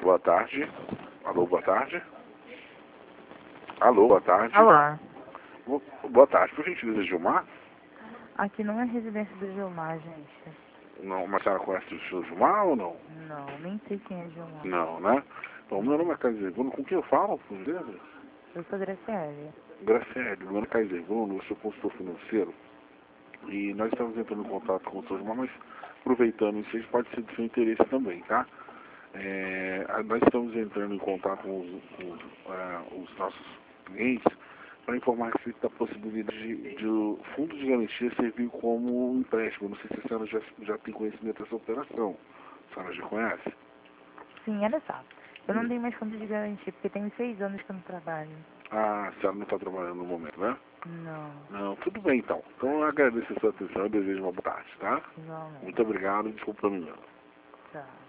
Boa tarde. Alô, boa tarde. Alô, boa tarde. Alô. Boa tarde. Por gentileza, Gilmar? Aqui não é residência do Gilmar, gente. Não, mas a senhora conhece o senhor Gilmar ou não? Não, nem sei quem é Gilmar. Não, né? Bom, meu nome é Kaiser Bruno. Com quem eu falo, por gentileza? Eu sou Graciele. Graciele, meu nome é Kaiser Bruno, eu sou consultor financeiro. E nós estamos entrando em contato com o senhor Gilmar, mas aproveitando isso, pode ser do seu interesse também, tá? Nós estamos entrando em contato com os nossos clientes para informar a respeito da possibilidade de o fundo de garantia servir como um empréstimo. Não sei se a senhora já tem conhecimento dessa operação. A senhora já conhece? Sim, olha só. Eu não tenho mais fundo de garantia, porque tem 6 anos que eu não trabalho. Ah, a senhora não está trabalhando no momento, né? Não. Não, tudo bem então. Então eu agradeço a sua atenção e desejo uma boa tarde, tá? Igualmente. Muito obrigado e desculpa pelo engano. Tá.